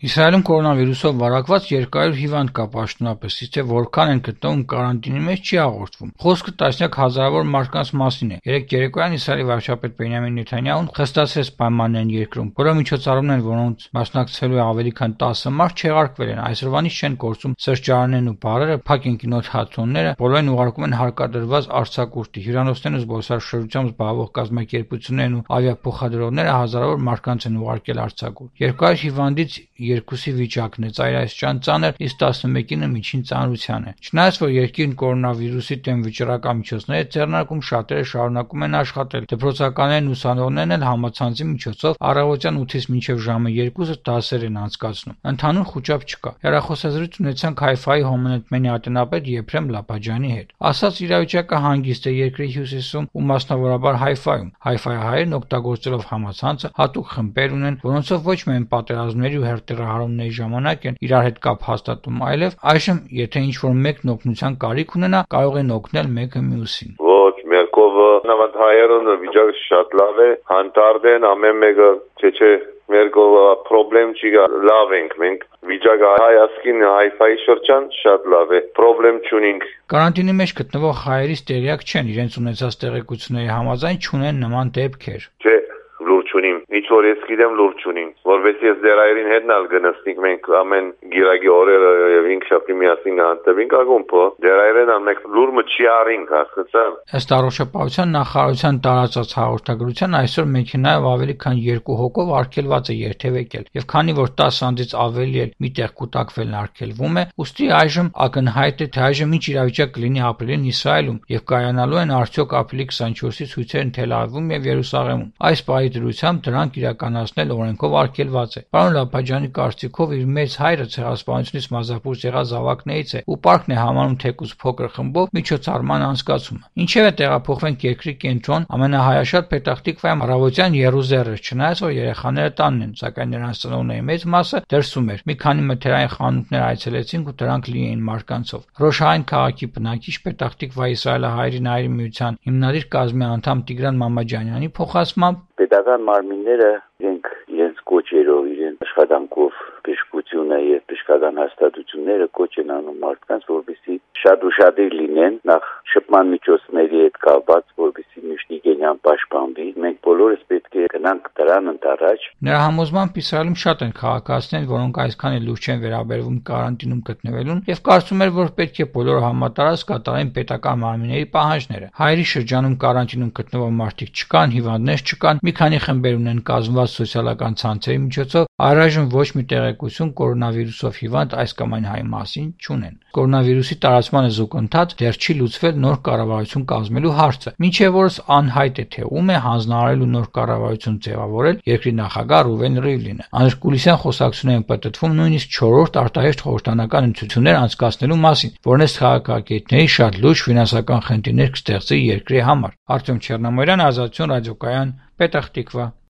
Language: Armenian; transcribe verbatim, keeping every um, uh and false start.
Իսրայելում կորոնավիրուսով վարակված երկարյոթ հիվանդ կա պաշտոնապես, իսկ թե որքան են գտնվում կարանտինի մեջ չի հաղորդվում։ Խոսքը տասնյակ հազարավոր մարդկանց մասին է։ Երեկ երեկոյան Իսրայելի վարչապետ Բենյամին Նեթանյահուն խստացրեց պայմաններն երկրում, որը միջոցառումներն, որոնց մասնակցելու է ավելի քան տասը մարդ, չեղարկվել են։ Այսօրվանից չեն գործում սրճարաններն ու բարերը, փակ են կինոթատրոնները, բոլորին ուղարկում են հարկադրված արձակուրդի։ Հյուրանոցներն ու զբոսաշրջությամբ զբաղվող կազմակերպություններն ու ավիափոխադրողները հազարավոր մարդկանց են ուղարկել արձակուրդ։ Երկար հիվանդից երկուսի վիճակն է ծայրահասության ծանր, իսկ տասնմեկինը միջին ծանրության է։ Չնայած որ երկիրն կորոնավիրուսի դեմ վճռական միջոցներ է ձեռնարկում, շատերը շարունակում են աշխատել։ Դպրոցականներն ու ուսանողներն էլ համացանցի միջոցով առավոտյան ութից մինչև ժամը երկուսը դասեր են անցկացնում։ Ընդհանուր խուճապ չկա։ Հեռախոսազրույց ունեցանք Հայֆայի հոմանետմենի ատենապետ Եփրեմ Լապաջյանի հետ։ Ասաց իրավիճակը հանգիստ է երկրի հյուսիսում ու մասնավորաբար Հայֆայում։ Հայֆայի հայերն օգտագործելով համացանցը հատուկ խմբեր ունեն, որոնցով ոչ միայն պատերազմների ու հերթերահարումների ժամանակ են իրար հետ կապ հաստատում, այլև այժմ եթե ինչ-որ մեկն օգնության կարիք ունենա, կարող են օգնել մեկը մյուսին։ Ոչ, մեր կողը նավանդ հայերն վիճակը շատ լավ է, հանդարտ են, ամեն մեկը չէ չէ մեր կողը պրոբլեմ չի գա, լավ ենք մենք, վիճակը հայասկին Հայֆայի շրջան շատ լավ է, պրոբլեմ չունենք։ Կարանտինի մեջ գտնվող հայերից տեղյակ չեն, իրենց ունեցած տեղեկությունների համաձայն չունեն նման դեպքեր։ Չէ, լուր չունիմ, ինչ որ ես գիտեմ լուր չունիմ, որովհետեւ ես դեր այրին հետն ալ գնացնիկ մենք ամեն գիրագի օրերը եւ ինքշապի միասին անտեվինք ագումփո, դեր այրեն ամեկ լուրը չի արինք, հասկացա։ Ըստ առողջապահության նախարարության տարածած հաղորդագրության այսօր մեքենայով ավելի քան երկու հոգով արգելված է երթևեկել, եւ քանի որ տասը անձից ավելի էլ միտեղ կուտակվելն արգելվում է, ուստի այժմ ակնհայտ է թե այժմ ինչ իրավիճակ կլինի ապրիլին Իսրայելում եւ կայանալու են արդյոք ապրիլի քսանչորսի ցույցերն Թել Ավիվում եւ Երուսաղեմում։ Այս պահի դրությամբ դրանք իրականացնել օրենքով արգելված է։ Պարոն Լապաջյանի կարծիքով իր մեծ հայրը ցեղասպանությունից մազապուրս եղած զավակներից է ու պարկն է համանում թեկուզ փոքր խմբով միջոցառման անցկացումը։ Ինչևէ տեղափոխվենք երկրի կենտրոն ամենահայաշատ Փեթաղ-Տիկվայում առավոտյան եռուզեռ, չնայած որ երեխաները տանն են, սակայն նրանց ծնողների մեծ մասը դրսում էր։ Մի քանի մթերային խանութներ այցելեցինք ու դրանք լի էին մարկանցով։ Ռոշահայն քաղաքի բնակիչ Փեթաղ-Տիկվայի իսրայելահայերի նայրի միության հիմնադիր կազմի անդամ Տիգրան Մամաջանյանի փոխանցմամբ պետական մարմինները իրենք իրենց կոչերով, իրենց աշխատանքով բժշկությունը եւ բժշկական հաստատությունները կոչ են անում մարդկանց, որպեսզի շատ ուշադիր լինեն նախ շփման միջոցների հետ կապված, որպեսզի միշտիգենյան պաշտպանվի։ Մենք բոլորս պետք է գնանք դրան ընթരാճ։ Նրա համոզմամբ Իսրայելում շատ են քաղաքացիներ, որոնք այսքան էլ լուրջ չեն վերաբերվում կարանտինում գտնվելուն եւ կարծում են, որ պետք է բոլոր համատարած կատարեն պետական մարմինների պահանջները։ Հայերի շրջանում կարանտինում գտնվող մարդիկ չկան, հիվանդներ չկան, մի քանի խմբեր ունեն կազմված սոցիալական ցանցերի միջոցով, առայժմ ոչ մի տեղեկություն կորոնավիրուսով հիվանդ այս կամ այն հայ մասին չունեն։ Կորոնավիրուսի տարածմանը զուգընթաց դեռ չի լուծվել նոր կառավարություն կազմելու հարցը, մինչև օրս անհայտ է թե ում է հանձնարարելու նոր կառավարություն ձևավորել երկրի նախագահ Ռուվեն Ռիվլինը։ Անդրկուլիսյան խոսակցություններ են պատտվում նույնիսկ չորրորդ արտահերթ խորհրդանական ընտրություններ անցկացնելու մասին, որն ըստ քաղաքագետների շատ լուրջ ֆինանսական խնդիրներ կստեղծի երկրի համար։ Արտյոմ Չեռնամորյան, Ազատություն ռադիոկայան, Փեթաղ-Տիկվա։